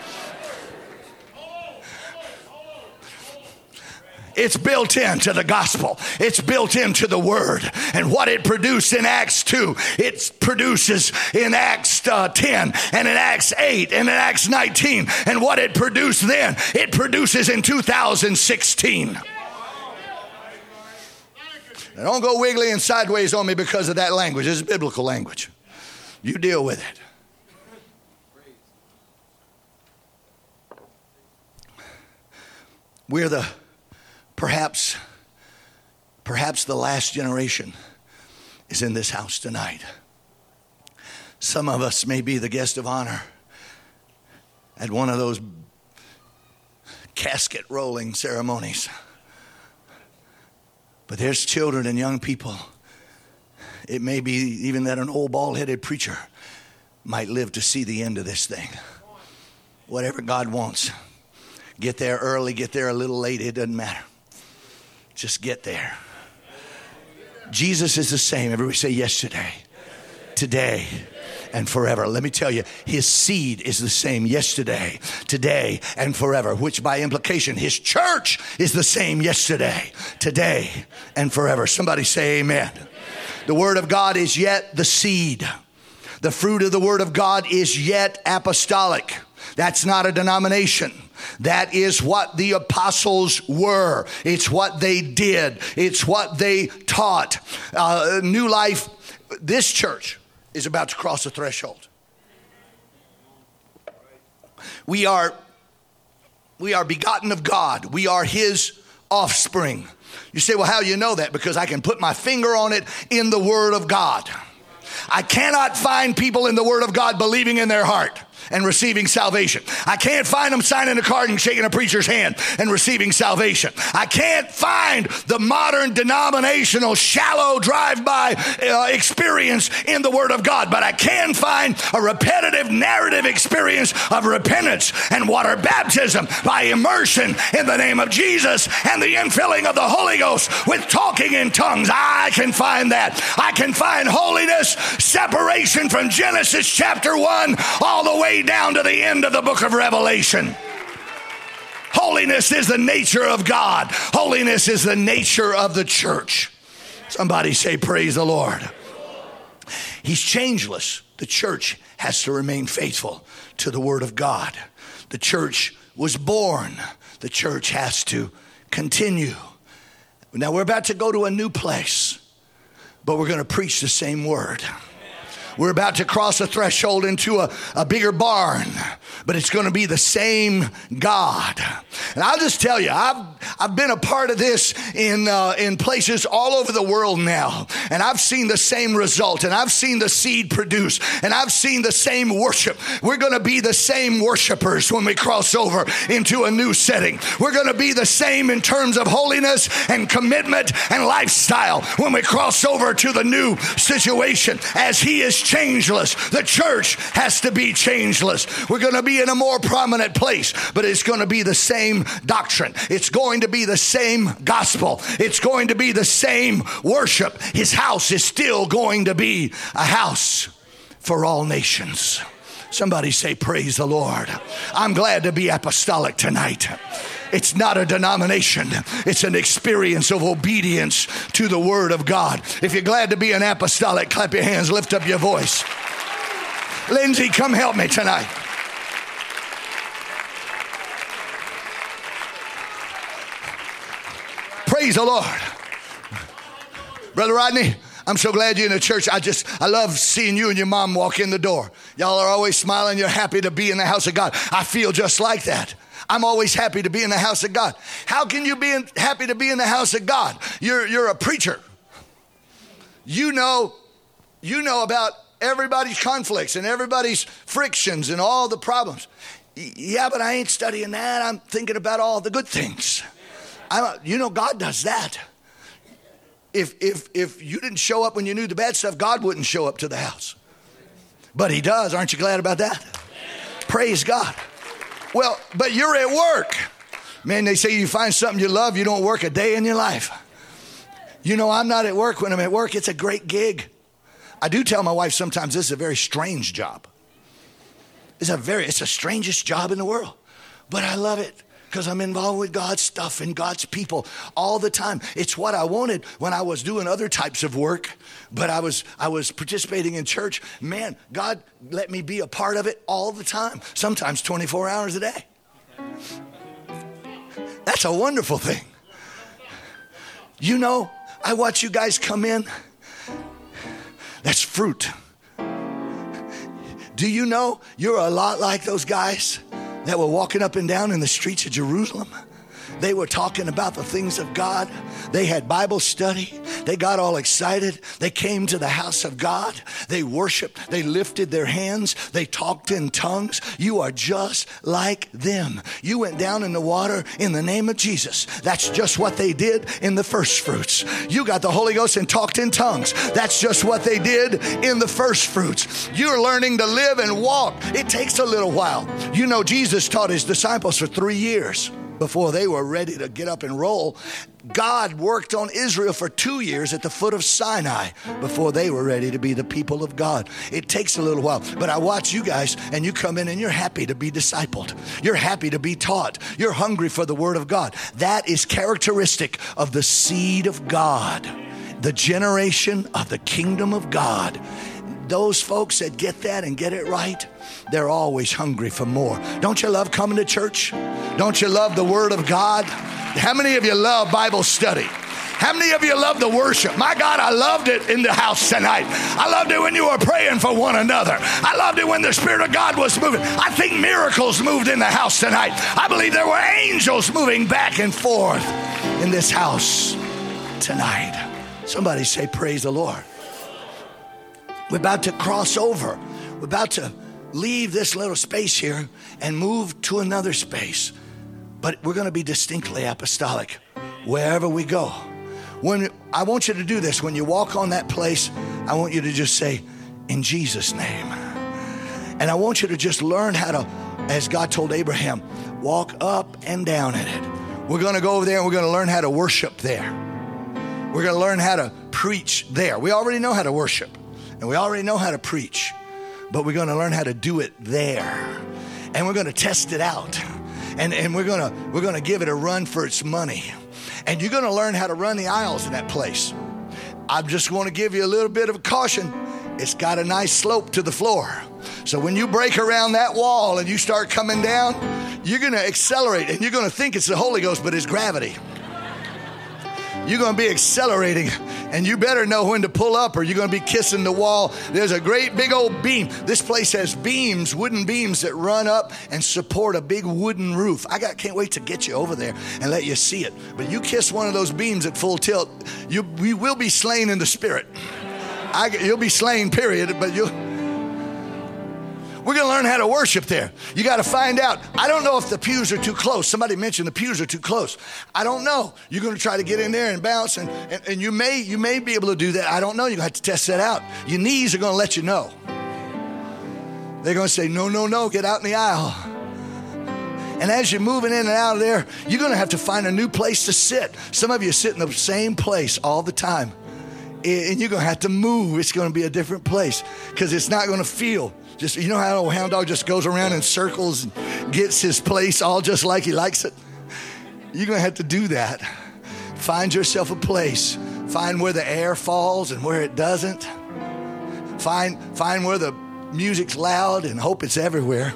It's built into the gospel. It's built into the word. And what it produced in Acts two, it produces in Acts uh, ten and in Acts eight and in Acts nineteen. And what it produced then, it produces in two thousand sixteen. Now don't go wiggly and sideways on me because of that language. It's biblical language. You deal with it. We're the perhaps perhaps the last generation is in this house tonight. Some of us may be the guest of honor at one of those casket rolling ceremonies. But there's children and young people. It may be even that an old bald-headed preacher might live to see the end of this thing. Whatever God wants. Get there early, get there a little late, it doesn't matter. Just get there. Jesus is the same. Everybody say yesterday, today, and forever. Let me tell you, his seed is the same yesterday, today, and forever, which by implication, his church is the same yesterday, today, and forever. Somebody say amen. The word of God is yet the seed. The fruit of the word of God is yet apostolic. That's not a denomination. That is what the apostles were. It's what they did. It's what they taught. Uh, New Life, this church is about to cross a threshold. We are, we are begotten of God. We are his offspring. You say, well, how do you know that? Because I can put my finger on it in the word of God. I cannot find people in the word of God believing in their heart and receiving salvation. I can't find them signing a card and shaking a preacher's hand and receiving salvation. I can't find the modern denominational shallow drive-by uh, experience in the Word of God, but I can find a repetitive narrative experience of repentance and water baptism by immersion in the name of Jesus and the infilling of the Holy Ghost with talking in tongues. I can find that. I can find holiness, separation from Genesis chapter one all the way down to the end of the book of Revelation. Holiness is the nature of God. Holiness is the nature of the church. Somebody say praise the Lord. He's changeless. The church has to remain faithful to the word of God. The church was born. The church has to continue. Now we're about to go to a new place, but we're going to preach the same word. We're about to cross a threshold into a, a bigger barn, but it's going to be the same God. And I'll just tell you, I've I've been a part of this in uh, in places all over the world now, and I've seen the same result, and I've seen the seed produce, and I've seen the same worship. We're going to be the same worshipers when we cross over into a new setting. We're going to be the same in terms of holiness and commitment and lifestyle when we cross over to the new situation. As he is changeless, the church has to be changeless. We're going to be in a more prominent place, but it's going to be the same doctrine. It's going to be the same gospel. It's going to be the same worship. His house is still going to be a house for all nations. Somebody say, praise the Lord. I'm glad to be apostolic tonight. It's not a denomination. It's an experience of obedience to the word of God. If you're glad to be an apostolic, clap your hands, lift up your voice. Lindsay, come help me tonight. Praise the Lord. Brother Rodney, I'm so glad you're in the church. I just, I love seeing you and your mom walk in the door. Y'all are always smiling. You're happy to be in the house of God. I feel just like that. I'm always happy to be in the house of God. How can you be in, happy to be in the house of God? You're, you're a preacher. You know, you know about everybody's conflicts and everybody's frictions and all the problems. Yeah, but I ain't studying that. I'm thinking about all the good things. I, you know, God does that. If, if, if you didn't show up when you knew the bad stuff, God wouldn't show up to the house. But he does. Aren't you glad about that? Praise God. Well, but you're at work. Man, they say you find something you love, you don't work a day in your life. You know, I'm not at work when I'm at work. It's a great gig. I do tell my wife sometimes this is a very strange job. It's a very, it's the strangest job in the world. But I love it because I'm involved with God's stuff and God's people all the time. It's what I wanted when I was doing other types of work. But I was I was participating in church. Man, God let me be a part of it all the time, sometimes twenty-four hours a day. That's a wonderful thing. You know, I watch you guys come in. That's fruit. Do you know you're a lot like those guys that were walking up and down in the streets of Jerusalem? They were talking about the things of God. They had Bible study. They got all excited. They came to the house of God. They worshiped. They lifted their hands. They talked in tongues. You are just like them. You went down in the water in the name of Jesus. That's just what they did in the first fruits. You got the Holy Ghost and talked in tongues. That's just what they did in the first fruits. You're learning to live and walk. It takes a little while. You know, Jesus taught his disciples for three years. Before they were ready to get up and roll. God worked on Israel for two years at the foot of Sinai before they were ready to be the people of God. It takes a little while, but I watch you guys and you come in and you're happy to be discipled. You're happy to be taught. You're hungry for the word of God. That is characteristic of the seed of God, the generation of the kingdom of God. Those folks that get that and get it right, they're always hungry for more. Don't you love coming to church? Don't you love the word of God? How many of you love Bible study? How many of you love the worship? My God, I loved it in the house tonight. I loved it when you were praying for one another. I loved it when the Spirit of God was moving. I think miracles moved in the house tonight. I believe there were angels moving back and forth in this house tonight. Somebody say, praise the Lord. We're about to cross over. We're about to leave this little space here and move to another space. But we're going to be distinctly apostolic wherever we go. When I want you to do this, when you walk on that place, I want you to just say, in Jesus' name. And I want you to just learn how to, as God told Abraham, walk up and down in it. We're going to go over there and we're going to learn how to worship there. We're going to learn how to preach there. We already know how to worship. And we already know how to preach, but we're going to learn how to do it there. And we're going to test it out. And, and we're going to we're going to give it a run for its money. And you're going to learn how to run the aisles in that place. I just want to give you a little bit of a caution. It's got a nice slope to the floor. So when you break around that wall and you start coming down, you're going to accelerate and you're going to think it's the Holy Ghost, but it's gravity. you're going to be accelerating, and you better know when to pull up or you're going to be kissing the wall. There's a great big old beam. This place has beams, wooden beams that run up and support a big wooden roof. I got, can't wait to get you over there and let you see it. But you kiss one of those beams at full tilt, you, we will be slain in the spirit. I, you'll be slain, period, but you'll... We're going to learn how to worship there. You got to find out. I don't know if the pews are too close. Somebody mentioned the pews are too close. I don't know. You're going to try to get in there and bounce, and, and, and you may you may be able to do that. I don't know. You're going to have to test that out. Your knees are going to let you know. They're going to say, no, no, no, get out in the aisle. And as you're moving in and out of there, you're going to have to find a new place to sit. Some of you sit in the same place all the time, and you're going to have to move. It's going to be a different place because it's not going to feel. Just, you know how an old hound dog just goes around in circles and gets his place all just like he likes it? You're going to have to do that. Find yourself a place. Find where the air falls and where it doesn't. Find, find where the music's loud and hope it's everywhere.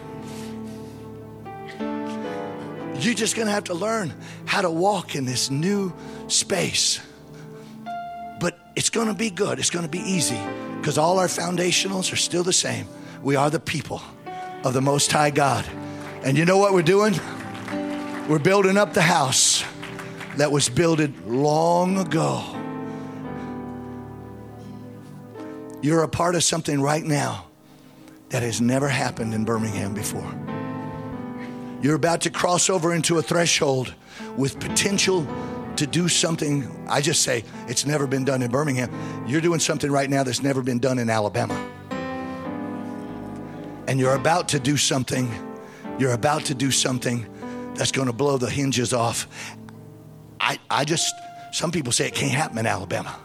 You're just going to have to learn how to walk in this new space. But it's going to be good. It's going to be easy because all our foundationals are still the same. We are the people of the Most High God. And you know what we're doing? We're building up the house that was builded long ago. You're a part of something right now that has never happened in Birmingham before. You're about to cross over into a threshold with potential to do something. I just say it's never been done in Birmingham. You're doing something right now that's never been done in Alabama. And you're about to do something, you're about to do something that's going to blow the hinges off. I, I just, some people say it can't happen in Alabama.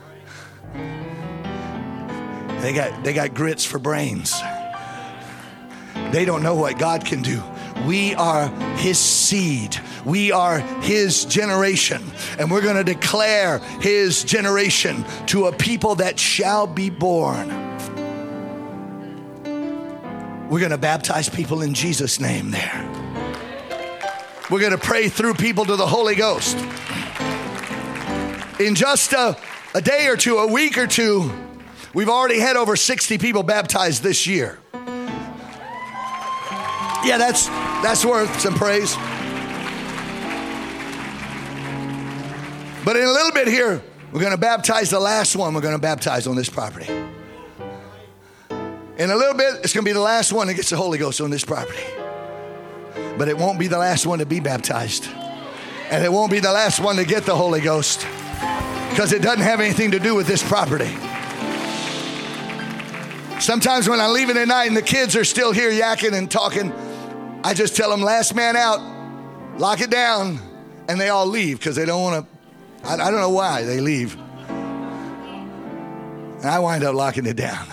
They got, they got grits for brains. They don't know what God can do. We are his seed. We are his generation. And we're going to declare his generation to a people that shall be born. We're going to baptize people in Jesus' name there. We're going to pray through people to the Holy Ghost. In just a, a day or two, a week or two, we've already had over sixty people baptized this year. Yeah, that's that's worth some praise. But in a little bit here, we're going to baptize the last one we're going to baptize on this property. In a little bit, it's going to be the last one that gets the Holy Ghost on this property. But it won't be the last one to be baptized. And it won't be the last one to get the Holy Ghost. Because it doesn't have anything to do with this property. Sometimes when I'm leaving at night and the kids are still here yakking and talking, I just tell them, last man out, lock it down. And they all leave because they don't want to, I, I don't know why they leave. And I wind up locking it down.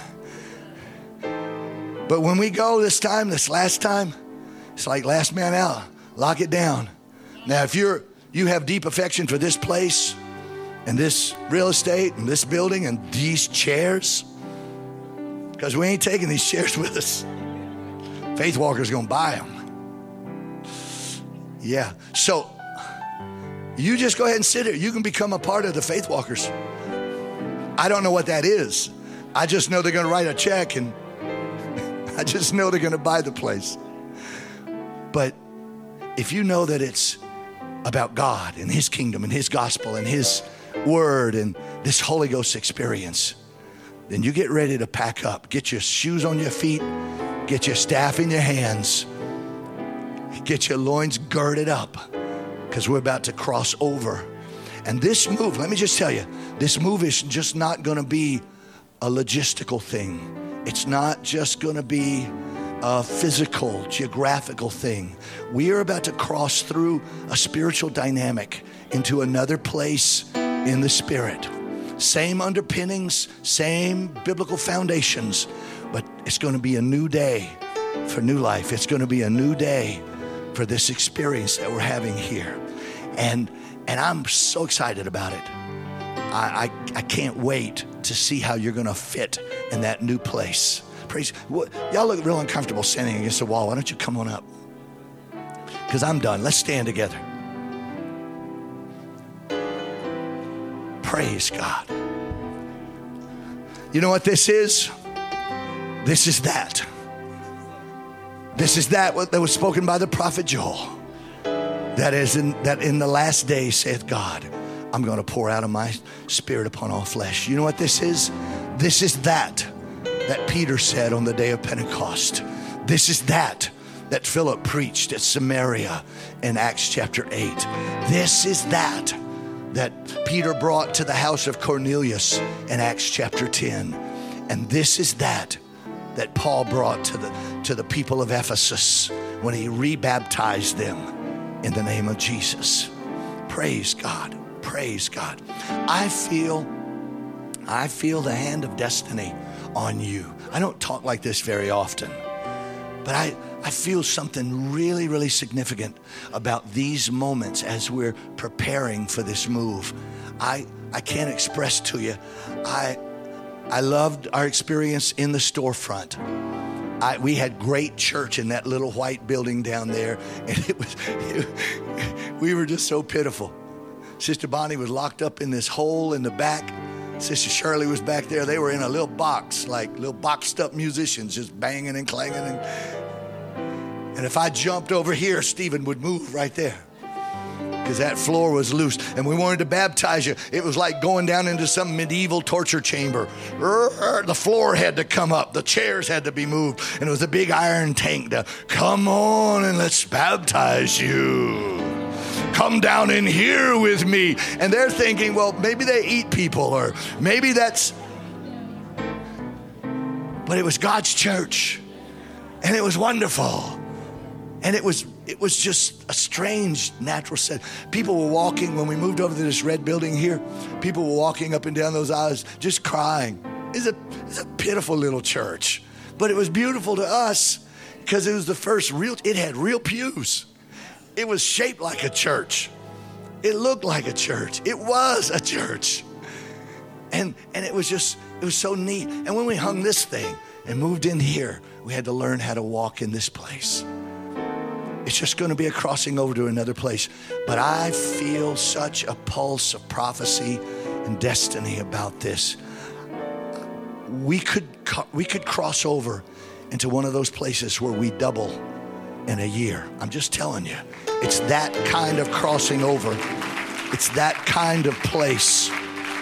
But when we go this time, this last time, it's like last man out, lock it down. Now, if you're, you have deep affection for this place and this real estate and this building and these chairs, because we ain't taking these chairs with us. Faith Walker's going to buy them. Yeah. So you just go ahead and sit here. You can become a part of the Faith Walkers. I don't know what that is. I just know they're going to write a check and I just know they're going to buy the place. But if you know that it's about God and his kingdom and his gospel and his word and this Holy Ghost experience, then you get ready to pack up. Get your shoes on your feet. Get your staff in your hands. Get your loins girded up because we're about to cross over. And this move, let me just tell you, this move is just not going to be a logistical thing. It's not just going to be a physical, geographical thing. We are about to cross through a spiritual dynamic into another place in the spirit. Same underpinnings, same biblical foundations, but it's going to be a new day for new life. It's going to be a new day for this experience that we're having here. And and I'm so excited about it. I, I, I can't wait to see how you're going to fit in that new place. Praise. What, y'all look real uncomfortable standing against the wall. Why don't you come on up? Because I'm done. Let's stand together. Praise God. You know what this is? This is that. This is that what that was spoken by the prophet Joel. That is in that in the last days, saith God, I'm going to pour out of my spirit upon all flesh. You know what this is? This is that that Peter said on the day of Pentecost. This is that that Philip preached at Samaria in Acts chapter eight. This is that that Peter brought to the house of Cornelius in Acts chapter ten. And this is that that Paul brought to the to the people of Ephesus when he rebaptized them in the name of Jesus. Praise God. Praise God. I feel I feel the hand of destiny on you. I don't talk like this very often, but I I feel something really, really significant about these moments as we're preparing for this move. I I can't express to you. I I loved our experience in the storefront. I, we had great church in that little white building down there, and it was it, we were just so pitiful. Sister Bonnie was locked up in this hole in the back. Sister Shirley was back there. They were in a little box, like little boxed up musicians, just banging and clanging. And, and if I jumped over here, Stephen would move right there because that floor was loose. And we wanted to baptize you. It was like going down into some medieval torture chamber. The floor had to come up. The chairs had to be moved. And it was a big iron tank to come on and let's baptize you. Come down in here with me. And they're thinking, well, maybe they eat people, or maybe that's... But it was God's church. And it was wonderful. And it was it was just a strange natural set. People were walking, when we moved over to this red building here, people were walking up and down those aisles just crying. It's a, it's a pitiful little church. But it was beautiful to us because it was the first real, it had real pews. It was shaped like a church. It looked like a church. It was a church. And and it was just, it was so neat. And when we hung this thing and moved in here, we had to learn how to walk in this place. It's just going to be a crossing over to another place. But I feel such a pulse of prophecy and destiny about this. We could we could cross over into one of those places where we double in a year. I'm just telling you. It's that kind of crossing over. It's that kind of place.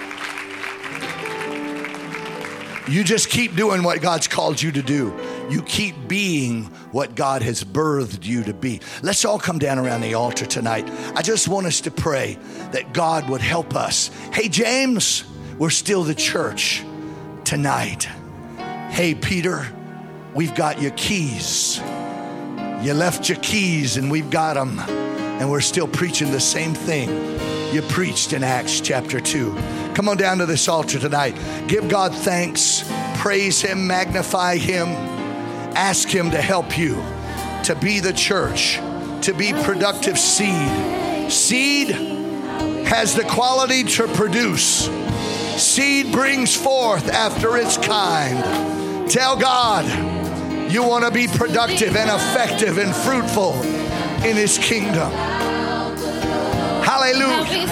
You just keep doing what God's called you to do. You keep being what God has birthed you to be. Let's all come down around the altar tonight. I just want us to pray that God would help us. Hey, James, we're still the church tonight. Hey, Peter, we've got your keys. You left your keys and we've got them. And we're still preaching the same thing you preached in Acts chapter two. Come on down to this altar tonight. Give God thanks. Praise Him. Magnify Him. Ask Him to help you to be the church, to be productive seed. Seed has the quality to produce. Seed brings forth after its kind. Tell God you want to be productive and effective and fruitful in His kingdom. Hallelujah.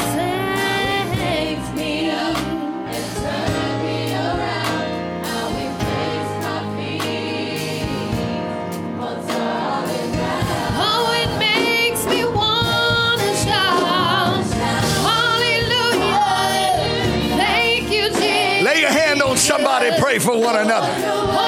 Somebody pray for one